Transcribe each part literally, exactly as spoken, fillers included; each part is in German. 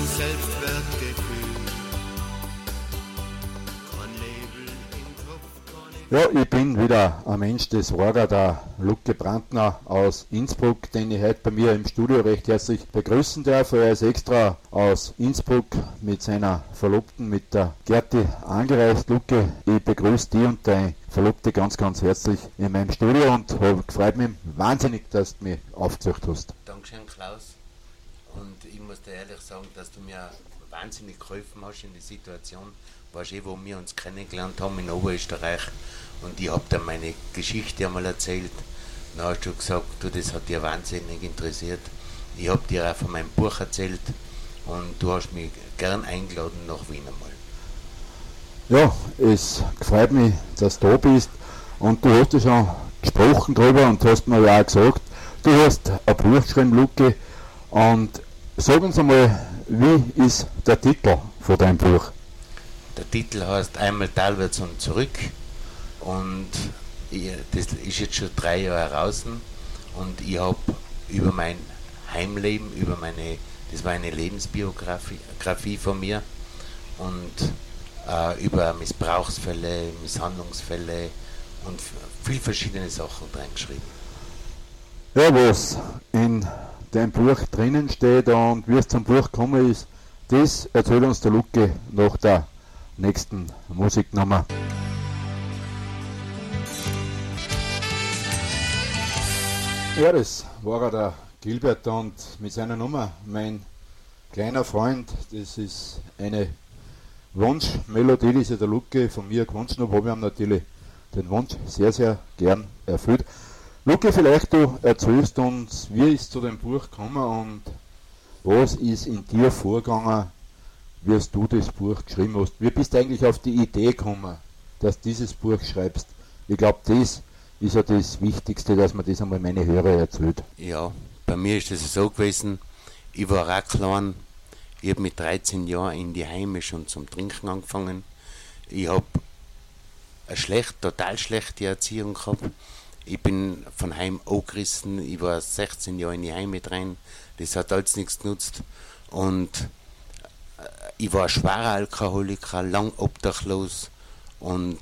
kein Selbstwertgefühl. Kein Label im Kopf, keine... Ja, ich bin wieder ein Mensch des Orga, der Luke Brandner aus Innsbruck, den ich heute bei mir im Studio recht herzlich begrüßen darf. Er ist extra aus Innsbruck mit seiner Verlobten, mit der Gerti, angereist. Luke, ich begrüße dich und deine Verlobte ganz, ganz herzlich in meinem Studio und freut mich wahnsinnig, dass du mich aufgesucht hast. Dankeschön, Klaus. Und ich muss dir ehrlich sagen, dass du mir wahnsinnig geholfen hast in der Situation. Weißt du, wo wir uns kennengelernt haben in Oberösterreich und ich habe dir meine Geschichte einmal erzählt. Dann hast du gesagt, du, das hat dir wahnsinnig interessiert. Ich habe dir auch von meinem Buch erzählt und du hast mich gern eingeladen nach Wien einmal. Ja, es freut mich, dass du da bist und du hast ja schon gesprochen drüber und hast mir ja auch gesagt, du hast ein Buch geschrieben, Luke, und sag uns einmal, wie ist der Titel von deinem Buch? Der Titel heißt Einmal talwärts und zurück und ich, das ist jetzt schon drei Jahre draußen und ich habe über mein Heimleben, über meine, das war eine Lebensbiografie Grafie von mir und äh, über Missbrauchsfälle, Misshandlungsfälle und viel verschiedene Sachen reingeschrieben. Ja, was in deinem Buch drinnen steht und wie es zum Buch gekommen ist, das erzählt uns der Luke nach der nächsten Musiknummer. Ja, das war der Gilbert und mit seiner Nummer Mein kleiner Freund. Das ist eine Wunschmelodie, die sich der Luke von mir gewünscht hat, aber wir haben natürlich den Wunsch sehr, sehr gern erfüllt. Luke, vielleicht du erzählst uns, wie ist zu dem Buch gekommen und was ist in dir vorgegangen, wie hast du das Buch geschrieben hast. Wie bist du eigentlich auf die Idee gekommen, dass du dieses Buch schreibst? Ich glaube, das ist ja das Wichtigste, dass man das einmal meine Hörer erzählt. Ja, bei mir ist es so gewesen, ich war auch klein, ich habe mit dreizehn Jahren in die Heime schon zum Trinken angefangen. Ich habe eine schlecht, total schlechte Erziehung gehabt. Ich bin von Heim angerissen, ich war sechzehn Jahre in die Heime rein, das hat alles nichts genutzt. Und ich war ein schwerer Alkoholiker, lang obdachlos und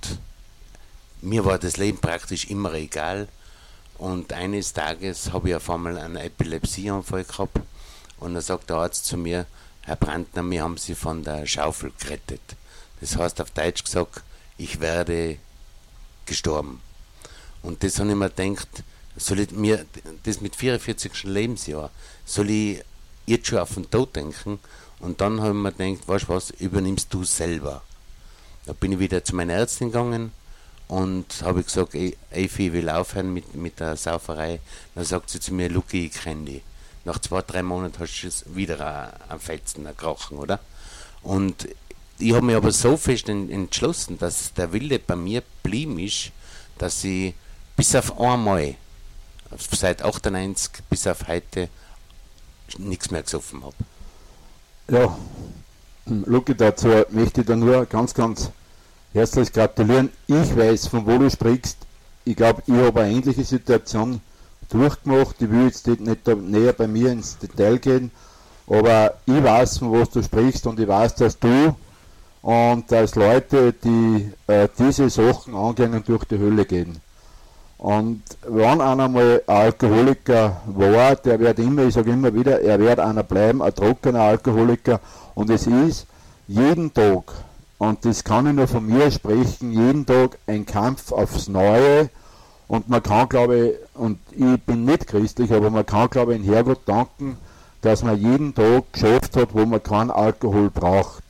mir war das Leben praktisch immer egal. Und eines Tages habe ich auf einmal einen Epilepsieanfall gehabt und dann sagt der Arzt zu mir, Herr Brandner, wir haben Sie von der Schaufel gerettet. Das heißt auf Deutsch gesagt, ich werde gestorben. Und das habe ich mir gedacht, soll ich mir das mit vierundvierzig Lebensjahr, soll ich jetzt schon auf den Tod denken? Und dann habe ich mir gedacht, weißt du was, übernimmst du selber. Da bin ich wieder zu meiner Ärztin gegangen und habe gesagt, ey, Evi, ich will aufhören mit, mit der Sauferei. Dann sagt sie zu mir, Luki, ich kenne dich. Nach zwei, drei Monaten hast du wieder am Fetzen erkrochen, oder? Und ich habe mich aber so fest entschlossen, dass der Wille bei mir geblieben ist, dass ich bis auf einmal, seit achtundneunzig bis auf heute, nichts mehr gesoffen habe. Ja, Luki, dazu möchte ich dir nur ganz, ganz herzlich gratulieren. Ich weiß, von wo du sprichst. Ich glaube, ich habe eine ähnliche Situation durchgemacht. Ich will jetzt nicht näher bei mir ins Detail gehen, aber ich weiß, von was du sprichst und ich weiß, dass du und dass Leute, die äh, diese Sachen angehen, durch die Hölle gehen. Und wenn einer mal ein Alkoholiker war, der wird immer, ich sage immer wieder, er wird einer bleiben, ein trockener Alkoholiker. Und es ist jeden Tag, und das kann ich nur von mir sprechen, jeden Tag ein Kampf aufs Neue. Und man kann, glaube ich, und ich bin nicht christlich, aber man kann, glaube ich, in Herrgott danken, dass man jeden Tag geschafft hat, wo man keinen Alkohol braucht.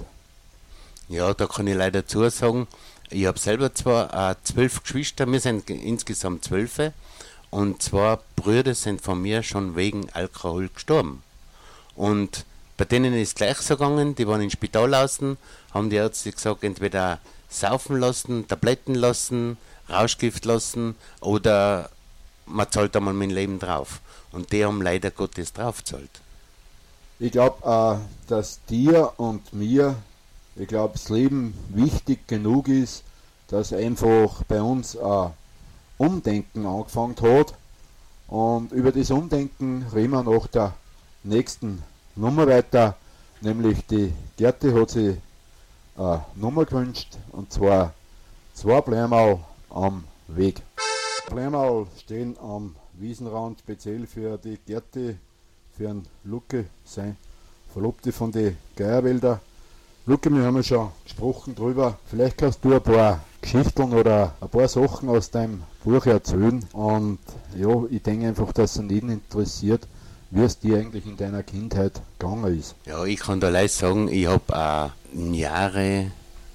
Ja, da kann ich leider dazu sagen, ich habe selber zwar äh, zwölf Geschwister, wir sind insgesamt zwölf und zwei Brüder sind von mir schon wegen Alkohol gestorben. Und bei denen ist es gleich so gegangen, die waren im Spital außen, haben die Ärzte gesagt, entweder saufen lassen, Tabletten lassen, Rauschgift lassen oder man zahlt einmal mein Leben drauf. Und die haben leider Gottes drauf gezahlt. Ich glaube, äh, dass dir und mir, ich glaube, das Leben wichtig genug ist, dass einfach bei uns ein Umdenken angefangen hat. Und über das Umdenken reden wir nach der nächsten Nummer weiter. nämlich die Gerti hat sich eine Nummer gewünscht, und zwar zwei Bleimerl am Weg. Bleimerl stehen am Wiesenrand speziell für die Gerti, für einen Lucke, sein Verlobte von den Geierwälder. Lucke, wir haben ja schon gesprochen drüber. Vielleicht kannst du ein paar Geschichten oder ein paar Sachen aus deinem Buch erzählen. Und ja, ich denke einfach, dass es jeden interessiert, wie es dir eigentlich in deiner Kindheit gegangen ist. Ja, ich kann da leicht sagen, ich habe äh, im Jahre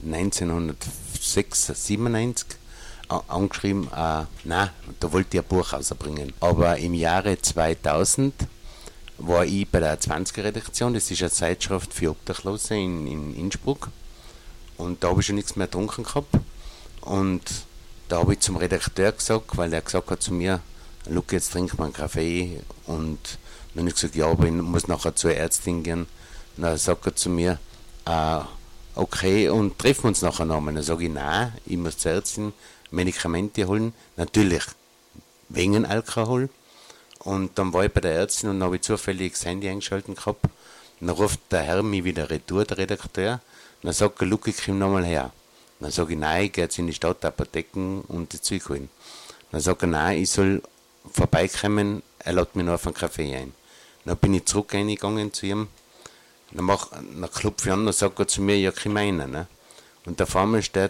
neunzehnhundertsiebenundneunzig a- angeschrieben, äh, nein, da wollte ich ein Buch rausbringen. Aber im Jahre zweitausend war ich bei der zwanziger-Redaktion, das ist eine Zeitschrift für Obdachlose in, in Innsbruck. Und da habe ich schon nichts mehr getrunken gehabt. Und da habe ich zum Redakteur gesagt, weil er gesagt hat zu mir, Luke, jetzt trink mal einen Kaffee. Und dann habe ich gesagt, ja, aber ich muss nachher zur Ärztin gehen. Und dann sagt er zu mir, äh, okay, und treffen wir uns nachher nochmal. Dann sage ich, nein, ich muss zur Ärztin Medikamente holen. Natürlich wegen Alkohol. Und dann war ich bei der Ärztin und dann habe ich zufällig das Handy eingeschaltet gehabt. Und dann ruft der Herr mich wieder retour, der Redakteur. Und dann sagt er, Luke, komm nochmal her. Und dann sage ich, nein, ich gehe jetzt in die Stadtapotheken und die Zeug holen. Dann sagt er, nein, ich soll vorbeikommen, er lädt mich noch auf einen Kaffee ein. Dann bin ich zurück reingegangen zu ihm. Dann, mach, dann klopfe ich an und sagt er zu mir, ja, komm rein. Ne? Und da vor mir steht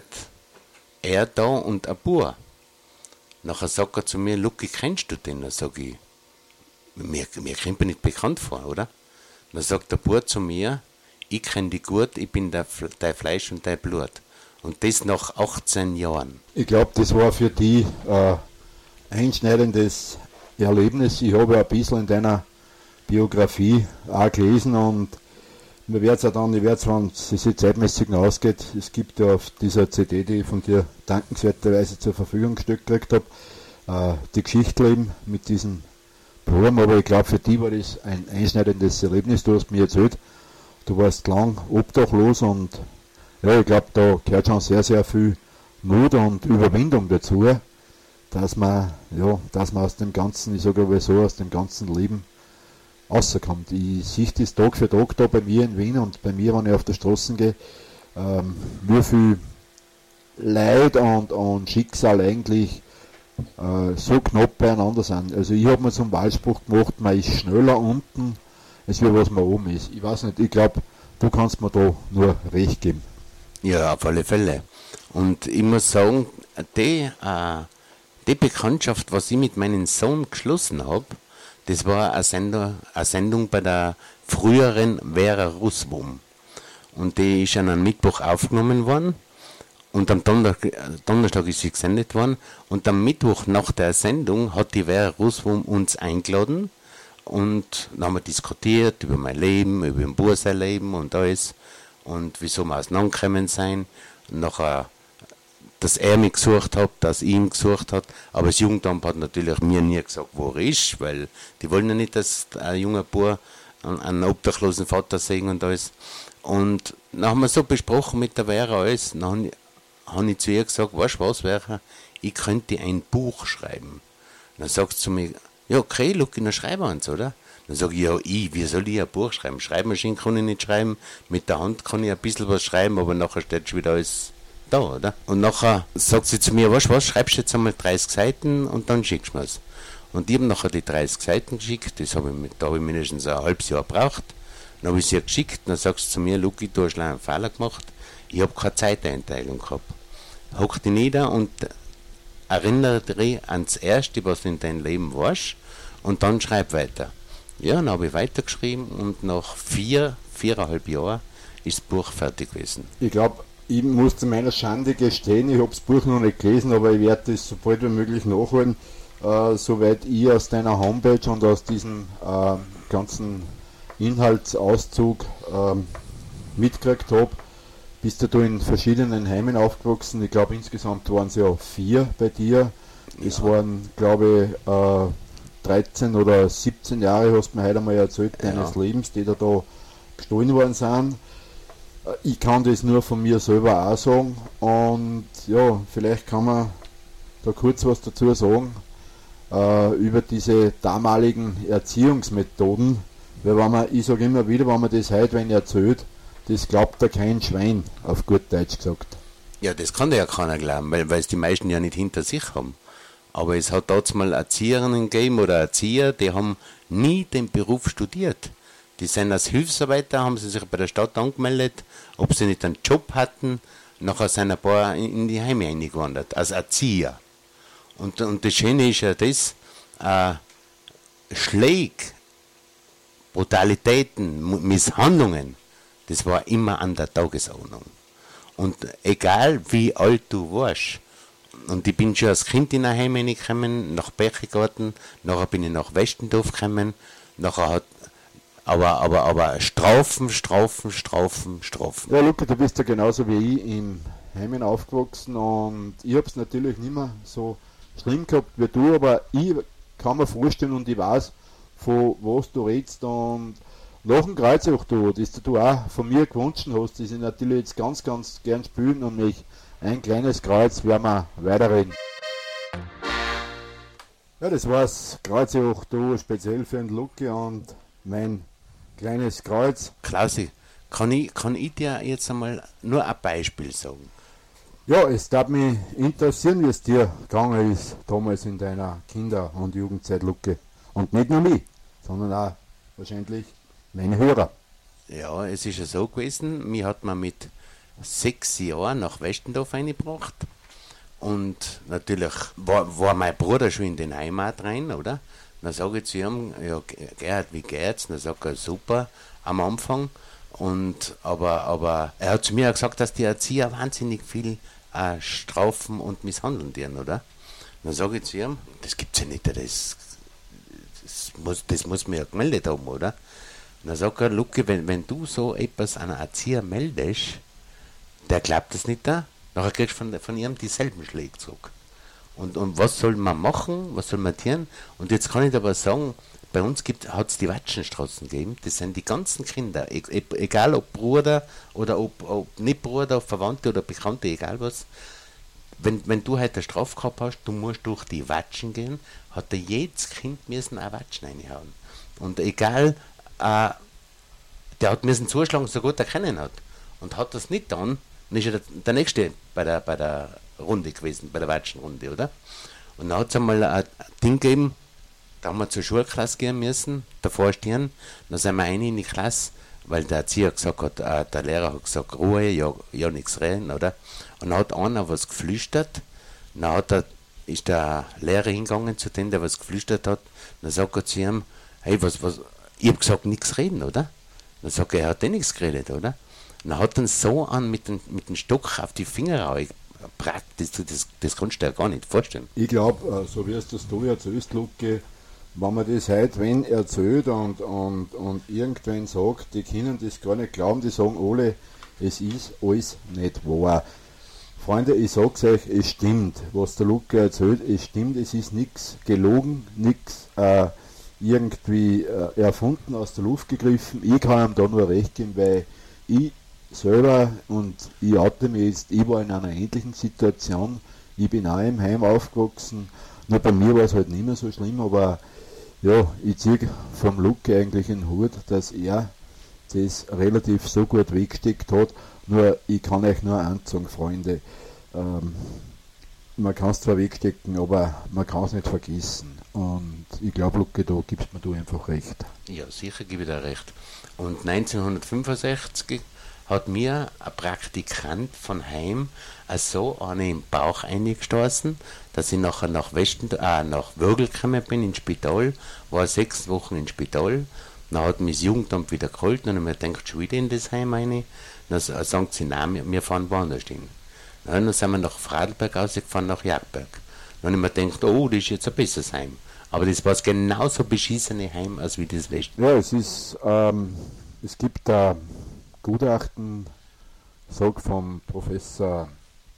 er da und ein Bauer. Nachher sagt er zu mir, Luke, kennst du den? Dann sage ich, mir, mir kommt mir nicht bekannt vor, oder? Dann sagt der Bauer zu mir, ich kenne dich gut, ich bin dein Fleisch und dein Blut. Und das nach achtzehn Jahren. Ich glaube, das war für die äh, einschneidendes Erlebnis. Ich habe ja ein bisschen in deiner Biografie auch gelesen und man wird es ja dann, ich werde es, wenn es sich zeitmäßig noch ausgeht, es gibt ja auf dieser C D, die ich von dir dankenswerterweise zur Verfügung gestellt gekriegt habe, äh, die Geschichte eben mit diesem Programm, aber ich glaube, für die war das ein einschneidendes Erlebnis. Du hast mir erzählt, du warst lang obdachlos und ja, ich glaube, da gehört schon sehr, sehr viel Mut und Überwindung dazu, dass man, ja, dass man aus dem ganzen, ich sage aber so, aus dem ganzen Leben rauskommt. Ich sehe das Tag für Tag da bei mir in Wien und bei mir, wenn ich auf der Straße gehe, ähm, nur viel Leid und, und Schicksal eigentlich äh, so knapp beieinander sind. Also ich habe mir zum Wahlspruch gemacht, man ist schneller unten, als wie was man oben ist. Ich weiß nicht, ich glaube, du kannst mir da nur recht geben. Ja, auf alle Fälle. Und ich muss sagen, die, äh, die Bekanntschaft, was ich mit meinem Sohn geschlossen habe, das war eine Sendung, eine Sendung bei der früheren Vera Russwurm. Und die ist an einem Mittwoch aufgenommen worden. Und am Donnerstag, Donnerstag ist sie gesendet worden. Und am Mittwoch nach der Sendung hat die Vera Russwurm uns eingeladen. Und dann haben wir diskutiert über mein Leben, über den Bub sein Leben und alles. Und wieso wir auseinandergekommen sein. Und nachher, dass er mich gesucht hat, dass ich ihn gesucht hat. Aber das Jugendamt hat natürlich mir nie gesagt, wo er ist, weil die wollen ja nicht, dass ein junger Bub einen obdachlosen Vater sehen und alles. Und dann haben wir so besprochen mit der Vera alles. Dann habe ich zu ihr gesagt, weißt du was, Vera, ich könnte ein Buch schreiben. Dann sagt sie zu mir, ja okay, Luki, dann schreib eins, oder? Dann sage ich, ja, ich, wie soll ich ein Buch schreiben? Schreibmaschine kann ich nicht schreiben, mit der Hand kann ich ein bisschen was schreiben, aber nachher steht schon wieder alles da, oder? Und nachher sagt sie zu mir, weißt du was, schreibst du jetzt einmal dreißig Seiten und dann schickst du mir's. Und ich habe nachher die dreißig Seiten geschickt, das hab ich, da habe ich mindestens ein halbes Jahr gebraucht. Dann habe ich sie geschickt, dann sagst du zu mir, Luki, du hast einen Fehler gemacht, ich habe keine Zeiteinteilung gehabt. Hock dich nieder und erinnere dich ans Erste, was du in deinem Leben warst, und dann schreib weiter. Ja, dann habe ich weitergeschrieben und nach vier, viereinhalb Jahren ist das Buch fertig gewesen. Ich glaube, ich muss zu meiner Schande gestehen, ich habe das Buch noch nicht gelesen, aber ich werde das so bald wie möglich nachholen, äh, soweit ich aus deiner Homepage und aus diesem äh, ganzen Inhaltsauszug äh, mitgekriegt habe. Bist du da in verschiedenen Heimen aufgewachsen? Ich glaube, insgesamt waren es ja vier bei dir. Es ja. waren, glaube ich, äh, dreizehn oder siebzehn Jahre, hast du mir heute einmal erzählt, deines ja. Lebens, die da, da gestohlen worden sind. Ich kann das nur von mir selber auch sagen. Und ja, vielleicht kann man da kurz was dazu sagen, äh, über diese damaligen Erziehungsmethoden, Weil wenn man, ich sage immer wieder, wenn man das heute wenn erzählt, das glaubt da kein Schwein, auf gut Deutsch gesagt. Ja, das kann ja keiner glauben, weil weil es die meisten ja nicht hinter sich haben. Aber es hat dort mal Erzieherinnen gegeben oder Erzieher, die haben nie den Beruf studiert. Die sind als Hilfsarbeiter, haben sie sich bei der Stadt angemeldet, ob sie nicht einen Job hatten. Nachher sind ein paar in die Heime eingewandert, als Erzieher. Und, und das Schöne ist ja das, äh, Schläge, Brutalitäten, Misshandlungen, das war immer an der Tagesordnung. Und egal wie alt du warst, und ich bin schon als Kind in ein Heim reingekommen, nach Berchigarten, nachher bin ich nach Westendorf gekommen, nachher hat, aber, aber, aber Strafen, Strafen, Strafen, Strafen. Ja, Luca, du bist ja genauso wie ich im Heimen aufgewachsen und ich habe es natürlich nicht mehr so schlimm gehabt wie du, aber ich kann mir vorstellen und ich weiß, von was du redest und nach dem Kreuzoch, du, das du auch von mir gewünscht hast, das ich natürlich jetzt ganz, ganz gern spielen, nämlich ein kleines Kreuz, werden wir weiterreden. Ja, das war's, Kreuzoch, du, speziell für den Lucky und mein kleines Kreuz. Klausi, kann ich, kann ich dir jetzt einmal nur ein Beispiel sagen? Ja, es darf mich interessieren, wie es dir gegangen ist, damals in deiner Kinder- und Jugendzeit, Lucky. Und nicht nur mich, sondern auch wahrscheinlich meine Hörer. Ja, es ist ja so gewesen, mich hat man mit sechs Jahren nach Westendorf eingebracht und natürlich war, war mein Bruder schon in den Heimat rein, oder? Dann sage ich zu ihm, ja Gerhard, wie geht's? Dann sagt er, super, am Anfang. Und, aber, aber er hat zu mir auch gesagt, dass die Erzieher wahnsinnig viel äh, strafen und misshandeln dürfen, oder? Dann sage ich zu ihm, das gibt's ja nicht, das, das, muss, das muss man ja gemeldet haben, oder? Und dann sagt er, Lucky, wenn, wenn du so etwas an einen Erzieher meldest, der glaubt das nicht da, nachher kriegst du von, von ihm dieselben Schläge zurück. Und, und was soll man machen, was soll man tun? Und jetzt kann ich aber sagen, bei uns hat es die Watschenstraßen gegeben, das sind die ganzen Kinder, e, e, egal ob Bruder oder ob, ob nicht Bruder, Verwandte oder Bekannte, egal was. Wenn, wenn du heute eine Strafe gehabt hast, du musst durch die Watschen gehen, hat da jedes Kind müssen eine Watschen reinhauen. Und egal, äh, der hat müssen zuschlagen, so gut er kennen hat. Und hat das nicht dann, dann ist er der, der Nächste bei der, bei der Runde gewesen, bei der Watschenrunde, oder? Und dann hat es einmal ein Ding gegeben, da haben wir zur Schulklasse gehen müssen, davor stehen, dann sind wir rein in die Klasse, weil der Erzieher gesagt hat, äh, der Lehrer hat gesagt, Ruhe, ja, ja nichts reden, oder? Und dann hat einer was geflüstert, dann hat er, ist der Lehrer hingegangen zu dem, der was geflüstert hat, dann sagt er zu ihm, hey, was, was, ich hab gesagt, nichts reden, oder? Dann sagt er, er hat eh nichts geredet, oder? Und dann hat er so an mit dem, mit dem Stock auf die Finger gebracht, das, das, das kannst du dir gar nicht vorstellen. Ich glaube, so wie es das du erzählst, Lucky, wenn man das heute wenn erzählt und, und, und irgendwann sagt, die können das gar nicht glauben, die sagen alle, es ist alles nicht wahr. Freunde, ich sag's euch, es stimmt, was der Lucky erzählt, es stimmt, es ist nichts gelogen, nichts äh, irgendwie äh, erfunden, aus der Luft gegriffen. Ich kann ihm da nur recht geben, weil ich selber, und ich oute mich jetzt, ich war in einer ähnlichen Situation, ich bin auch im Heim aufgewachsen, nur bei mir war es halt nicht mehr so schlimm, aber ja, ich ziehe vom Lucky eigentlich einen Hut, dass er das relativ so gut weggesteckt hat, nur ich kann euch nur eins sagen, Freunde, ähm, man kann es zwar wegstecken, aber man kann es nicht vergessen. Und ich glaube, Lucky, da gibst mir du einfach recht. Ja, sicher gebe ich dir recht. Und neunzehnhundertfünfundsechzig hat mir ein Praktikant von Heim so eine im Bauch eingestoßen, dass ich nachher nach Westen, äh, nach Würgel gekommen bin, ins Spital, war sechs Wochen ins Spital, dann hat mich das Jugendamt wieder geholt, und dann habe ich mir gedacht, schon wieder in das Heim rein, dann sagen sie, nein, wir fahren woanders hin. Dann sind wir nach Fradelberg rausgefahren, nach Jagdberg. Dann habe ich mir gedacht, oh, das ist jetzt ein besseres Heim. Aber das war das genauso beschissene Heim, als wie das Westen. Ja, es ist, ähm, es gibt da Gutachten, sag vom Professor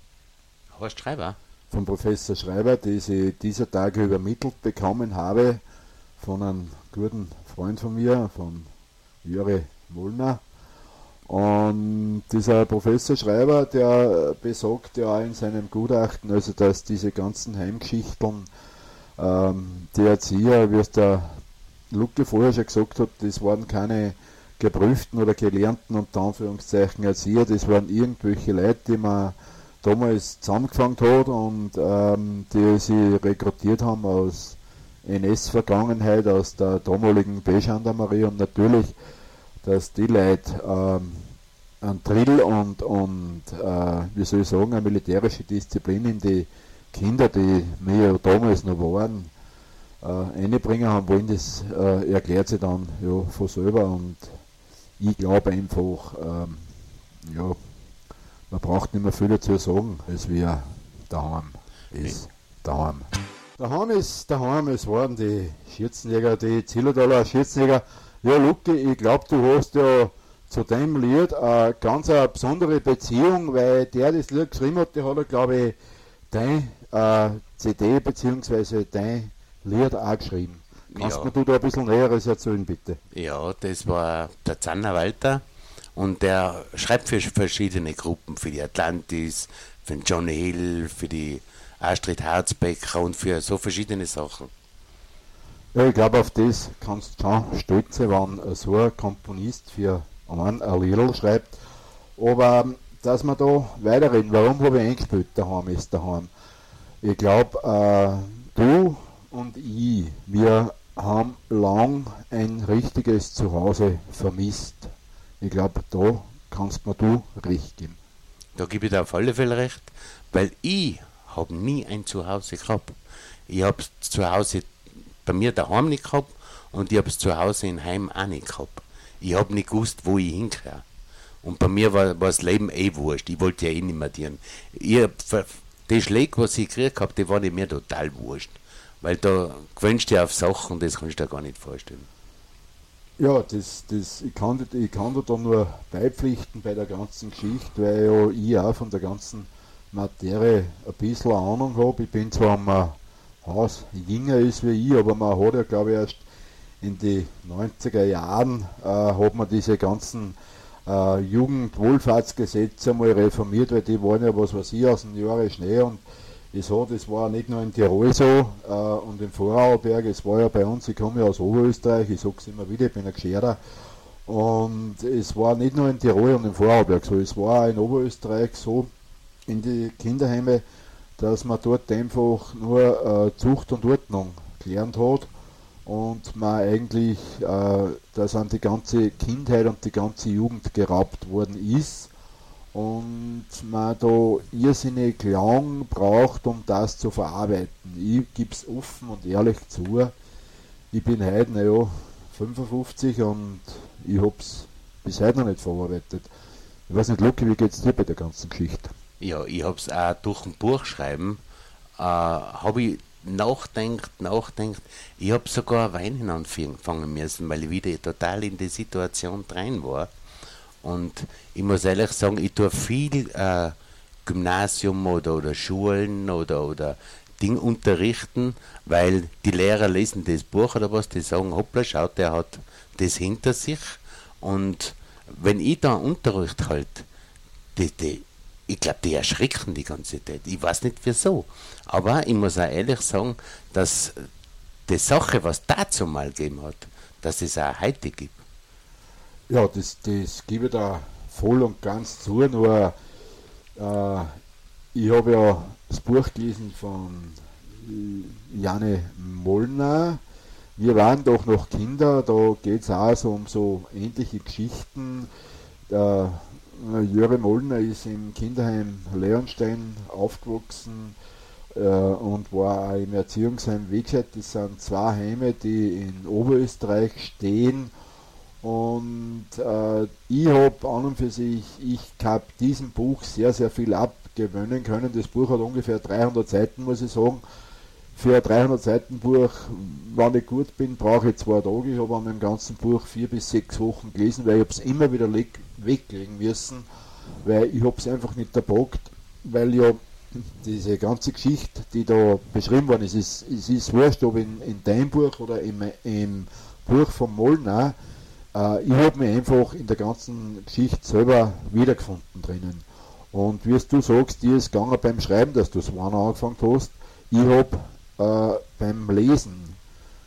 Horst Schreiber? vom Professor Schreiber, die ich dieser Tage übermittelt bekommen habe von einem guten Freund von mir, von Jure Mullner. Und dieser Professor Schreiber, der besagt ja in seinem Gutachten, also dass diese ganzen Heimgeschichten, ähm, die Erzieher, wie es der Luke vorher schon gesagt hat, das waren keine geprüften oder gelernten unter Anführungszeichen Erzieher, das waren irgendwelche Leute, die man damals zusammengefangen hat und ähm, die sie rekrutiert haben aus N S-Vergangenheit, aus der damaligen B-Gendarmerie, und natürlich, dass die Leute ähm, einen Drill und, und äh, wie soll ich sagen, eine militärische Disziplin in die Kinder, die wir ja damals noch waren, äh, reinbringen haben wollen, das äh, erklärt sich dann ja von selber, und ich glaube einfach, ähm, ja, man braucht nicht mehr viel dazu sagen, als wir daheim ist. Daheim. Daheim ist daheim, es waren die Schürzenjäger, die Zillertaler Schürzenjäger. Ja, Luki, ich glaube, du hast ja zu dem Lied eine ganz eine besondere Beziehung, weil der das Lied geschrieben hat, der hat ja, glaube ich, dein äh, C D bzw. dein Lied auch geschrieben. Kannst Ja. mir du da ein bisschen Näheres erzählen, bitte? Ja, das war der Zanner Walter und der schreibt für verschiedene Gruppen, für die Atlantis, für den Johnny Hill, für die Astrid Harzbecker und für so verschiedene Sachen. Ja, ich glaube, auf das kannst du schon stolz sein, wenn so ein Komponist für einen ein Liedl schreibt. Aber ähm, dass wir da weiterreden, warum habe ich eingespielt, daheim ist daheim? Ich glaube, äh, du und ich, wir haben lang ein richtiges Zuhause vermisst. Ich glaube, da kannst mir du recht geben. Da gebe ich dir auf alle Fälle recht, weil ich habe nie ein Zuhause gehabt. Ich habe es zu Hause bei mir daheim nicht gehabt und ich habe es zu Hause in Heim auch nicht gehabt. Ich habe nicht gewusst, wo ich hingehöre. Und bei mir war, war das Leben eh wurscht. Ich wollte ja eh nicht mehr dienen. Ich hab, die Schläge, was ich gekriegt habe, die waren mir total wurscht. Weil da gewöhnst du dich auf Sachen, das kannst du dir gar nicht vorstellen. Ja, das, das, ich, kann, ich kann dir da nur beipflichten bei der ganzen Geschichte, weil ja ich auch von der ganzen Materie ein bisschen Ahnung habe. Ich bin zwar am Haus jünger ist wie ich, aber man hat ja, glaube ich, erst in die neunziger Jahren äh, hat man diese ganzen äh, Jugendwohlfahrtsgesetze einmal reformiert, weil die waren ja, was weiß ich, aus dem Jahre Schnee, und ich so, das war nicht nur in Tirol so äh, und im Vorarlberg, es war ja bei uns, ich komme ja aus Oberösterreich, ich sage es immer wieder, ich bin ein Gescherer, und es war nicht nur in Tirol und im Vorarlberg so, es war auch in Oberösterreich so, in die Kinderheime, dass man dort einfach nur äh, Zucht und Ordnung gelernt hat und man eigentlich, äh, dass an die ganze Kindheit und die ganze Jugend geraubt worden ist und man da irrsinnig lang braucht, um das zu verarbeiten. Ich gebe es offen und ehrlich zu, ich bin heute, naja, fünfundfünfzig und ich habe es bis heute noch nicht verarbeitet. Ich weiß nicht, Luki, wie geht es dir bei der ganzen Geschichte? Ja, ich habe es auch durch ein Buch schreiben, äh, habe ich nachdenkt, nachdenkt. Ich habe sogar Weinen anfangen müssen, weil ich wieder total in die Situation rein war. Und ich muss ehrlich sagen, ich tue viel äh, Gymnasium oder, oder Schulen oder, oder Ding unterrichten, weil die Lehrer lesen das Buch oder was, die sagen, hoppla, schaut, der hat das hinter sich. Und wenn ich da Unterricht halte, die, die ich glaube, die erschrecken die ganze Zeit. Ich weiß nicht wieso. Aber ich muss auch ehrlich sagen, dass die Sache, was dazu mal gegeben hat, dass es auch heute gibt. Ja, das, das gebe ich da voll und ganz zu. Nur, äh, ich habe ja das Buch gelesen von Janne Mollner. Wir waren doch noch Kinder, da geht es auch so um so ähnliche Geschichten. Der Jöre Mollner ist im Kinderheim Leonstein aufgewachsen äh, und war auch im Erziehungsheim Wegscheid. Das sind zwei Heime, die in Oberösterreich stehen, und äh, ich habe an und für sich, ich habe diesem Buch sehr, sehr viel abgewöhnen können. Das Buch hat ungefähr dreihundert Seiten, muss ich sagen. Für ein dreihundert Seiten Buch, wenn ich gut bin, brauche ich zwei Tage. Ich habe an dem ganzen Buch vier bis sechs Wochen gelesen, weil ich es immer wieder weglegen müssen, weil ich habe es einfach nicht erbockt, weil ja diese ganze Geschichte, die da beschrieben worden ist, es ist, es ist wurscht, ob in, in deinem Buch oder im, im Buch von Mollner, äh, ich habe mich einfach in der ganzen Geschichte selber wiedergefunden drinnen. Und wie du sagst, dir ist gegangen beim Schreiben, dass du es wann angefangen hast, ich habe äh, beim Lesen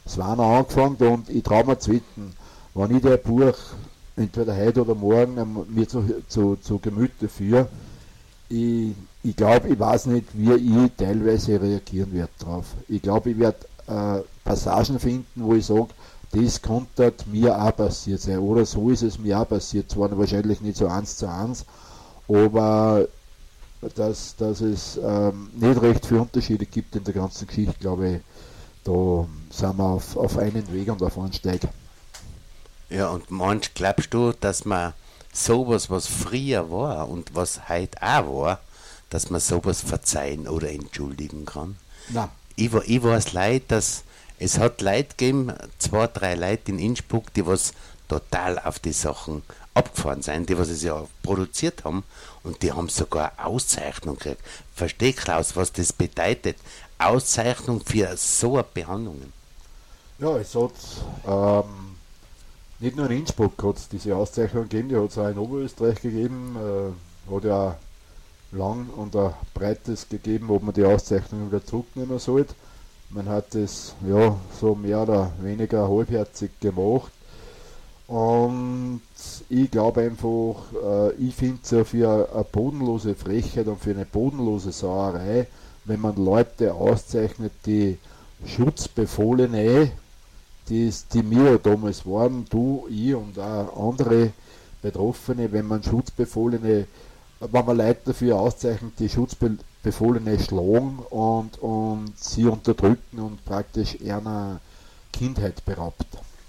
es war noch angefangen und ich traue mir zu wetten, wenn ich das Buch entweder heute oder morgen ähm, mir zu, zu, zu Gemüte führe, ich, ich glaube, ich weiß nicht, wie ich teilweise reagieren werde drauf. Ich glaube, ich werde äh, Passagen finden, wo ich sage, das konnte mir auch passiert sein oder so ist es mir auch passiert, zwar wahrscheinlich nicht so eins zu eins, aber dass, dass es ähm, nicht recht viele Unterschiede gibt in der ganzen Geschichte, glaube ich, da sind wir auf, auf einen Weg und auf einen Steig. Ja, und manch glaubst du, dass man sowas, was früher war und was heute auch war, dass man sowas verzeihen oder entschuldigen kann? Nein. Ich, wa- ich weiß leid, dass es hat Leute gegeben, zwei, drei Leute in Innsbruck, die was total auf die Sachen abgefahren sind, die was es ja produziert haben und die haben sogar Auszeichnung gekriegt. Versteh, Klaus, was das bedeutet? Auszeichnung für so eine Behandlungen. Ja, es hat ähm, nicht nur in Innsbruck hat es diese Auszeichnung gegeben, die hat es auch in Oberösterreich gegeben, äh, hat ja lang und ein breites gegeben, ob man die Auszeichnung wieder zurücknehmen sollte. Man hat es ja so mehr oder weniger halbherzig gemacht. Und ich glaube einfach, äh, ich finde es ja für eine bodenlose Frechheit und für eine bodenlose Sauerei, wenn man Leute auszeichnet, die Schutzbefohlene, die, die mir damals waren, du, ich und auch andere Betroffene, wenn man Schutzbefohlene, wenn man Leute dafür auszeichnet, die Schutzbefohlene schlagen und, und sie unterdrücken und praktisch einer Kindheit beraubt.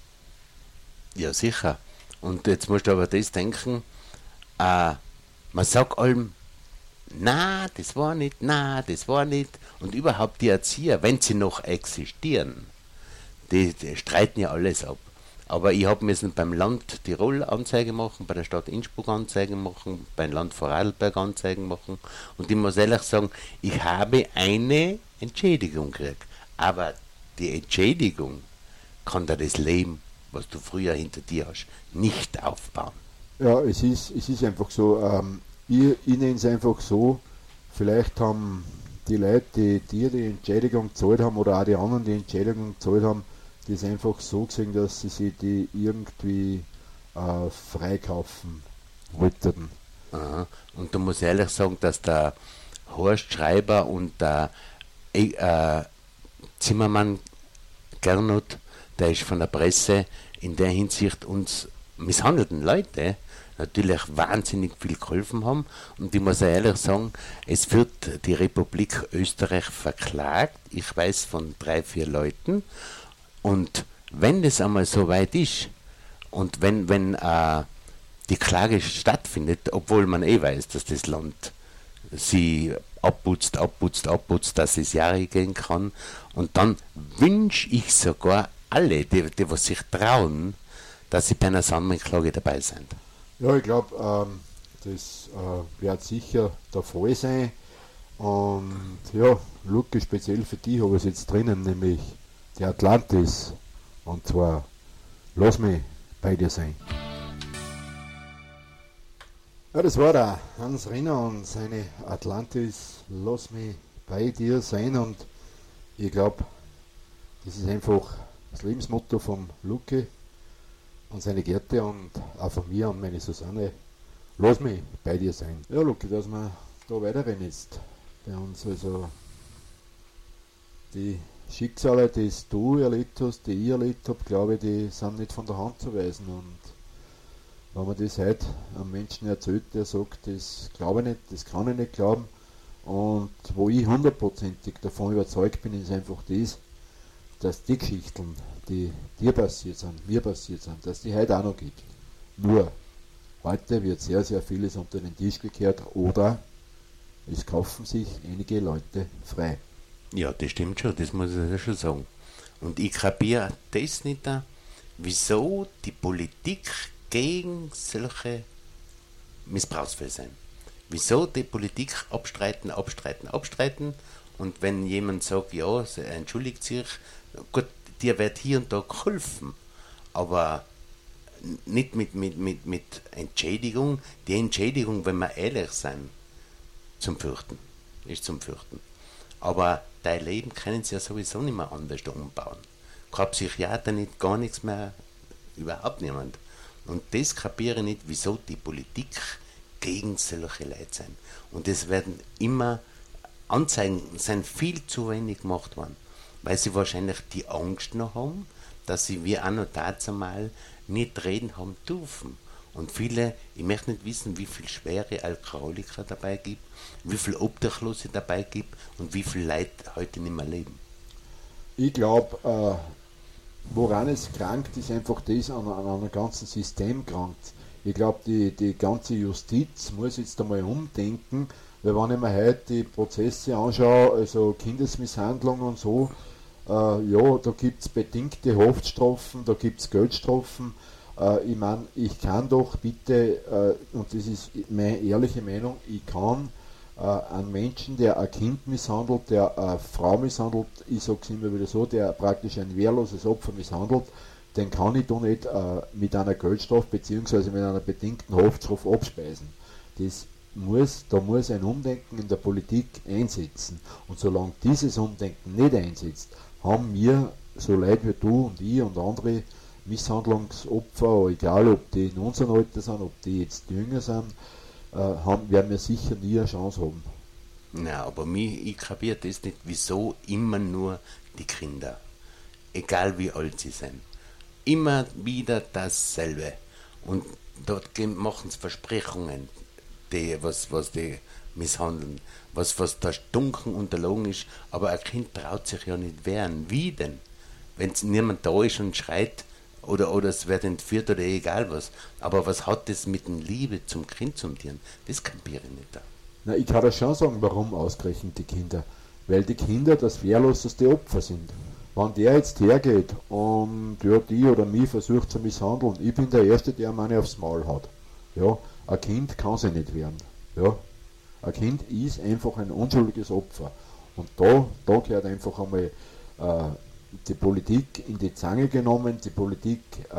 Ja, sicher. Und jetzt musst du aber das denken, äh, man sagt allem, na, das war nicht, na, das war nicht. Und überhaupt die Erzieher, wenn sie noch existieren, die, die streiten ja alles ab. Aber ich habe müssen beim Land Tirol Anzeige machen, bei der Stadt Innsbruck Anzeigen machen, beim Land Vorarlberg Anzeigen machen. Und ich muss ehrlich sagen, ich habe eine Entschädigung gekriegt. Aber die Entschädigung kann dir das Leben, was du früher hinter dir hast, nicht aufbauen. Ja, es ist, es ist einfach so, ähm, ich, ich nenne es einfach so, vielleicht haben die Leute, die dir die Entschädigung gezahlt haben oder auch die anderen, die Entschädigung gezahlt haben, das einfach so gesehen, dass sie sich die irgendwie äh, freikaufen wollten. Aha. Und da muss ich ehrlich sagen, dass der Horst Schreiber und der äh, Zimmermann Gernot, der ist von der Presse in der Hinsicht uns misshandelten Leute natürlich wahnsinnig viel geholfen haben. Und ich muss auch ehrlich sagen, es wird die Republik Österreich verklagt. Ich weiß von drei, vier Leuten. Und wenn das einmal so weit ist und wenn, wenn äh, die Klage stattfindet, obwohl man eh weiß, dass das Land sie abputzt, abputzt, abputzt, dass es Jahre gehen kann. Und dann wünsche ich sogar alle, die, die was sich trauen, dass sie bei einer Sammelklage dabei sind. Ja, ich glaube, ähm, das äh, wird sicher der Fall sein. Und ja, Luke, speziell für dich habe ich es jetzt drinnen, nämlich die Atlantis. Und zwar, lass mich bei dir sein. Ja, das war der Hans Renner und seine Atlantis, lass mich bei dir sein. Und ich glaube, das ist einfach das Lebensmotto vom Luke und seine Gerte und auch von mir und meine Susanne. Lass mich bei dir sein. Ja, Luke, dass wir da weiterrennen jetzt bei uns. Also die Schicksale, die du erlebt hast, die ich erlebt habe, glaube ich, die sind nicht von der Hand zu weisen. Und wenn man das heute einem Menschen erzählt, der sagt, das glaube ich nicht, das kann ich nicht glauben, und wo ich hundertprozentig davon überzeugt bin, ist einfach das, dass die Geschichten, die dir passiert sind, mir passiert sind, dass die heute auch noch gibt. Nur, heute wird sehr, sehr vieles unter den Tisch gekehrt oder es kaufen sich einige Leute frei. Ja, das stimmt schon, das muss ich ja schon sagen. Und ich kapiere das nicht, wieso die Politik gegen solche Missbrauchsfälle sind. Wieso die Politik abstreiten, abstreiten, abstreiten, und wenn jemand sagt, ja, er entschuldigt sich, gut, dir wird hier und da geholfen, aber nicht mit, mit, mit, mit Entschädigung. Die Entschädigung, wenn wir ehrlich sind, zum Fürchten, ist zum Fürchten. Aber dein Leben können sie ja sowieso nicht mehr anders umbauen. kein Psychiater nicht, gar nichts mehr, überhaupt niemand. Und das kapiere ich nicht, wieso die Politik gegen solche Leute sein. Und es werden immer Anzeigen, sind viel zu wenig gemacht worden, weil sie wahrscheinlich die Angst noch haben, dass sie wie auch noch dazu mal nicht reden haben dürfen. Und viele, ich möchte nicht wissen, wie viele schwere Alkoholiker dabei gibt, wie viele Obdachlose dabei gibt und wie viele Leute heute nicht mehr leben. Ich glaube, äh, woran es krankt, ist einfach das, an, an einem ganzen System krankt. Ich glaube, die, die ganze Justiz muss jetzt einmal umdenken, weil wenn ich mir heute die Prozesse anschaue, also Kindesmisshandlung und so, äh, ja, da gibt es bedingte Haftstrafen, da gibt es Geldstrafen. Äh, ich meine, ich kann doch bitte, äh, und das ist meine ehrliche Meinung, ich kann äh, einen Menschen, der ein Kind misshandelt, der eine Frau misshandelt, ich sage es immer wieder so, der praktisch ein wehrloses Opfer misshandelt, den kann ich doch nicht äh, mit einer Geldstrafe bzw. mit einer bedingten Haftstrafe abspeisen. Das muss, da muss ein Umdenken in der Politik einsetzen. Und solange dieses Umdenken nicht einsetzt, haben wir, so Leute wie du und ich und andere Misshandlungsopfer, egal ob die in unserem Alter sind, ob die jetzt jünger sind, äh, haben, werden wir sicher nie eine Chance haben. Na, aber mich, ich kapiere das nicht, wieso immer nur die Kinder, egal wie alt sie sind. Immer wieder dasselbe. Und dort machen sie Versprechungen, die, was, was die misshandeln, was, was da dunkel unterlogen ist, aber ein Kind traut sich ja nicht wehren. Wie denn? Wenn niemand da ist und schreit, oder, oder es wird entführt oder egal was. Aber was hat das mit der Liebe zum Kind zu tun? Das kapiere ich nicht. Na, ich kann das schon sagen, warum ausgerechnet die Kinder. Weil die Kinder das wehrloseste Opfer sind. Wenn der jetzt hergeht und ja, die oder mich versucht zu misshandeln, ich bin der Erste, der meine aufs Maul hat. Ja, ein Kind kann sich nicht wehren. Ja, ein Kind ist einfach ein unschuldiges Opfer. Und da, da gehört einfach einmal äh, die Politik in die Zange genommen, die Politik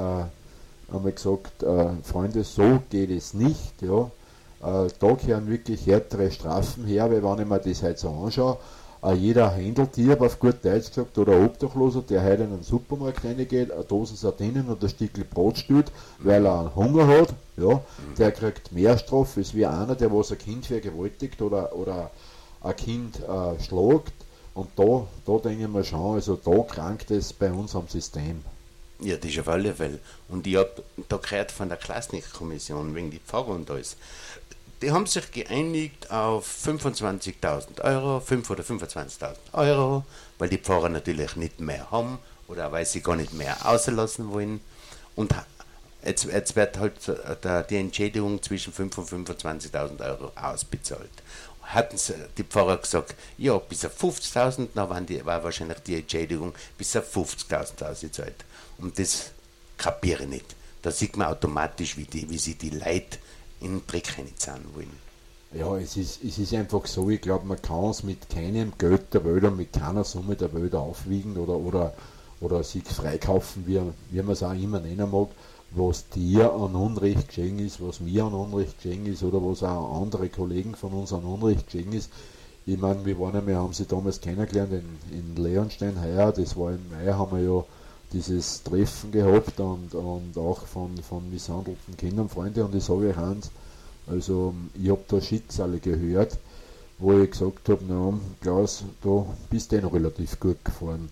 äh, einmal gesagt, äh, Freunde, so geht es nicht. Ja. Äh, da gehören wirklich härtere Strafen her, weil wenn ich mir das halt so anschaue, äh, jeder Händeltier, auf gut Deutsch gesagt, oder ein Obdachloser, der heute in einen Supermarkt reingeht, eine Dose Sardinen und ein Stückchen Brot stülpt, weil er einen Hunger hat, ja, der kriegt mehr Strafe als wie einer, der was ein Kind vergewaltigt oder, oder ein Kind äh, schlägt. Und da, da denke ich mir schon, also da krankt es bei uns am System. Ja, das ist auf alle Fälle. Und ich habe da gehört von der Klasnik-Kommission wegen die Pfarrer und alles. Die haben sich geeinigt auf fünfundzwanzigtausend Euro, fünf oder fünfundzwanzigtausend Euro, weil die Pfarrer natürlich nicht mehr haben oder weil sie gar nicht mehr auslassen wollen. Und jetzt, jetzt wird halt die Entschädigung zwischen fünf und fünfundzwanzigtausend Euro ausbezahlt. Hatten sie, die Pfarrer gesagt, ja, bis auf fünfzigtausend, dann waren die, war wahrscheinlich die Entschädigung bis auf fünfzigtausend ausgezahlt. Und das kapiere ich nicht. Da sieht man automatisch, wie, die, wie sie die Leute in den Dreck reinzahlen wollen. Ja, es ist, es ist einfach so, ich glaube, man kann es mit keinem Geld der Welt und mit keiner Summe der Welt aufwiegen oder, oder, oder sich freikaufen, wie, wie man es auch immer nennen mag, was dir an Unrecht geschehen ist, was mir an Unrecht geschehen ist oder was auch andere Kollegen von uns an Unrecht geschehen ist. Ich meine, wir waren ja, wir haben sie damals kennengelernt in, in Leonstein heuer, das war im Mai, haben wir ja dieses Treffen gehabt und, und auch von, von misshandelten Kindern, Freunde, und ich sage euch eins, also ich habe da Schicksale gehört, wo ich gesagt habe, na Klaus, da bist du eh noch relativ gut gefahren.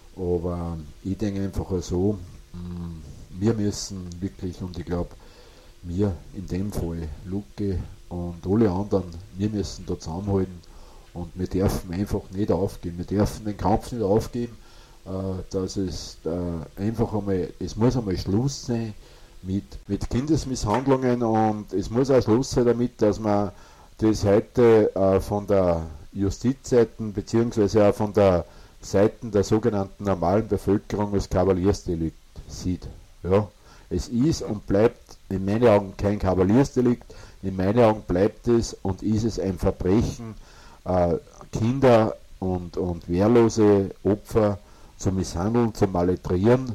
Aber ich denke einfach so, mh, wir müssen wirklich, und ich glaube, wir in dem Fall, Luke und alle anderen, wir müssen da zusammenhalten und wir dürfen einfach nicht aufgeben. Wir dürfen den Kampf nicht aufgeben, äh, dass es äh, einfach einmal, es muss einmal Schluss sein mit, mit Kindesmisshandlungen und es muss auch Schluss sein damit, dass man das heute äh, von der Justizseite beziehungsweise auch von der Seite der sogenannten normalen Bevölkerung als Kavaliersdelikt sieht. Ja, es ist und bleibt in meinen Augen kein Kavaliersdelikt, in meinen Augen bleibt es und ist es ein Verbrechen, äh, Kinder und, und wehrlose Opfer zu misshandeln, zu malträtieren.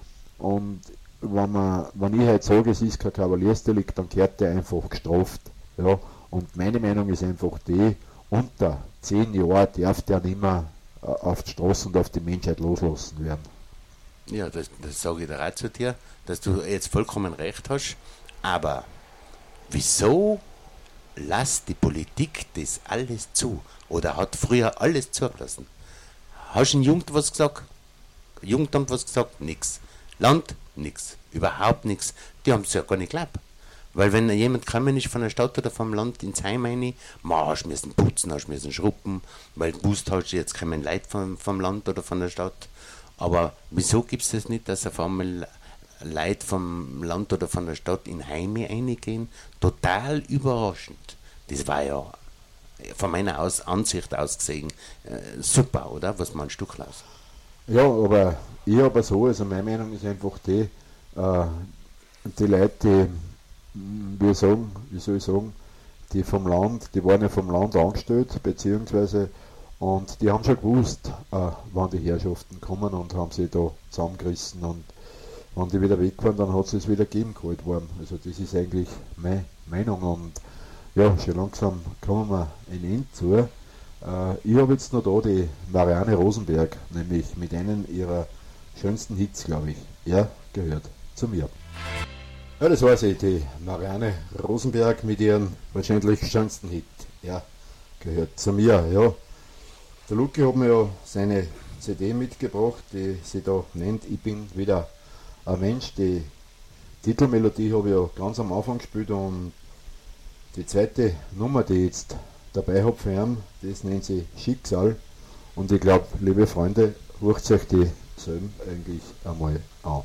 Und wenn, man, wenn ich halt sage, es ist kein Kavaliersdelikt, dann gehört der einfach gestraft. Ja. Und meine Meinung ist einfach die, unter zehn Jahren darf der nicht mehr äh, auf die Straße und auf die Menschheit loslassen werden. Ja, das, das sage ich dir auch zu dir, dass du jetzt vollkommen recht hast. Aber wieso lässt die Politik das alles zu? Oder hat früher alles zugelassen? Hast du in Jugend was gesagt? Jugendamt was gesagt? Nix. Land? Nix. Überhaupt nichts. Die haben es ja gar nicht geglaubt. Weil wenn jemand gekommen ist von der Stadt oder vom Land ins Heim rein, man, hast du müssen putzen, hast du müssen schrubben, weil du wusst hast, jetzt kommen Leute vom, vom Land oder von der Stadt. Aber wieso gibt es das nicht, dass auf einmal Leute vom Land oder von der Stadt in Heime reingehen? Total überraschend. Das war ja von meiner aus Ansicht aus gesehen äh, super, oder? Was meinst du, Klaus? Ja, aber ich aber so, also meine Meinung ist einfach die, äh, die Leute, die, wie, sagen, wie soll ich sagen, die vom Land, die waren ja vom Land angestellt, beziehungsweise, und die haben schon gewusst, äh, wann die Herrschaften kommen und haben sie da zusammengerissen, und wenn die wieder weg waren, dann hat es es wieder gegeben geholt worden. Also das ist eigentlich meine Meinung, und ja, schon langsam kommen wir ein Ende zu. Äh, ich habe jetzt noch da die Marianne Rosenberg, nämlich mit einem ihrer schönsten Hits, glaube ich. Er gehört zu mir. Ja, das war sie, die Marianne Rosenberg mit ihrem wahrscheinlich schönsten Hit. Er gehört zu mir, ja. Der Luki hat mir ja seine C D mitgebracht, die sie da nennt Ich bin wieder ein Mensch. Die Titelmelodie habe ich ja ganz am Anfang gespielt, und die zweite Nummer, die ich jetzt dabei habe für ihn, das nennt sie Schicksal, und ich glaube, liebe Freunde, hört euch die selben eigentlich einmal an.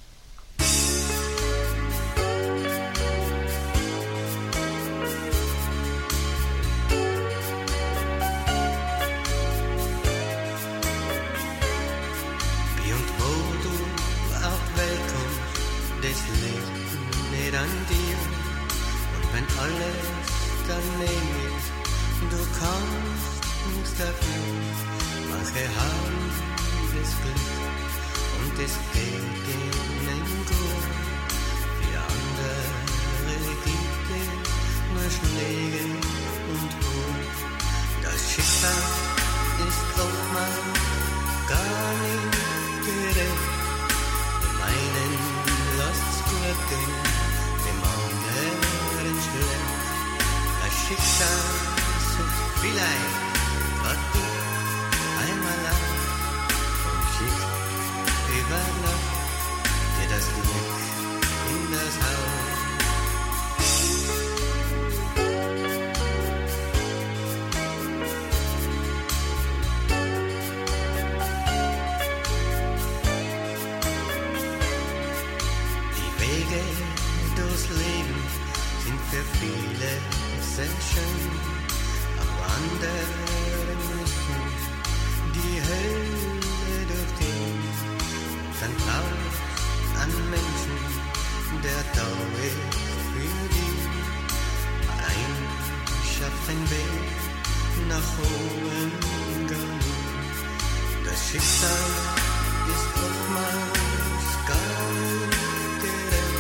Wie und wo du auf die Welt kommst, das liegt nicht an dir. Und wenn alles daneben ist, du kannst nichts dafür. Manche haben das Glück und es geht ihnen gut. Für andere gibt es nur Schläge und Wut. Das Schicksal ist oftmals gar nicht gerecht. Dem einen lasst's gut gehen, dem anderen schlecht. Das Schicksal sucht vielleicht grad dich einmal an und schickt über Nacht dir das Glück in das Haus. Für viele sehr schön, aber andere müssen die Hölle durchgehen. Dann braucht an Menschen, der da ist für die. Allein schafft ein Weg nach oben gang. Das Schicksal ist oftmals gar nicht gerecht.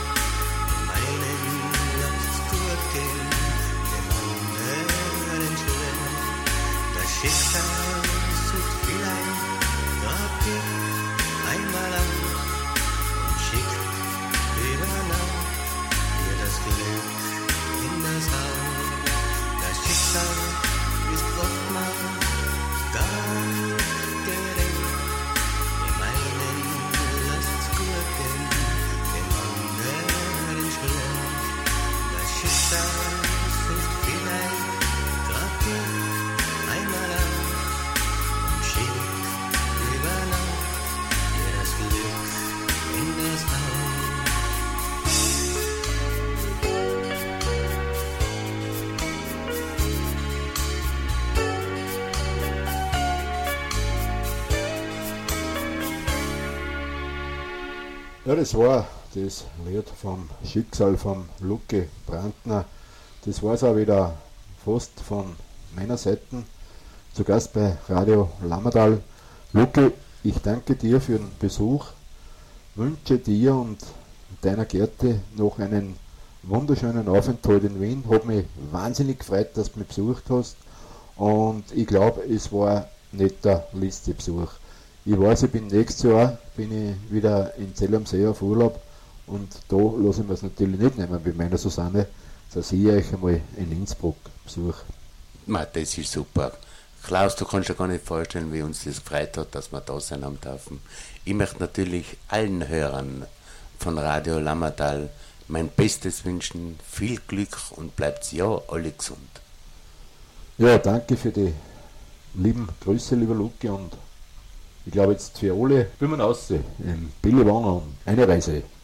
Dem anderen schlecht. Das Schicksal sucht vielleicht grad dich einmal an und schickt über Nacht dir das Glück in das Haus. Das Schicksal ist oftmals gar nicht gerecht. Dem einen lasst's gut gehen, dem anderen schlecht. Schicksal sucht vielleicht grad dich einmal an und schickt über Nacht dir das Glück in das Haus. Ja, das war das Lied vom Schicksal vom Luki Brandner. Das war es auch wieder fast von meiner Seite. Zu Gast bei Radio Lammertal. Luki, ich danke dir für den Besuch, wünsche dir und deiner Gerte noch einen wunderschönen Aufenthalt in Wien. Hat mich wahnsinnig gefreut, dass du mich besucht hast, und ich glaube, es war nicht der letzte Besuch. Ich weiß, ich bin nächstes Jahr bin ich wieder in Zell am See auf Urlaub und da lasse ich mir es natürlich nicht nehmen bei meiner Susanne, dass ich euch einmal in Innsbruck besuche. Ma, das ist super. Klaus, du kannst dir gar nicht vorstellen, wie uns das gefreut hat, dass wir da sein haben dürfen. Ich möchte natürlich allen Hörern von Radio Lammertal mein Bestes wünschen, viel Glück und bleibt ja alle gesund. Ja, danke für die lieben Grüße, lieber Luki, und ich glaube jetzt für alle, wie man aussieht, im Billy Wang eine Reise.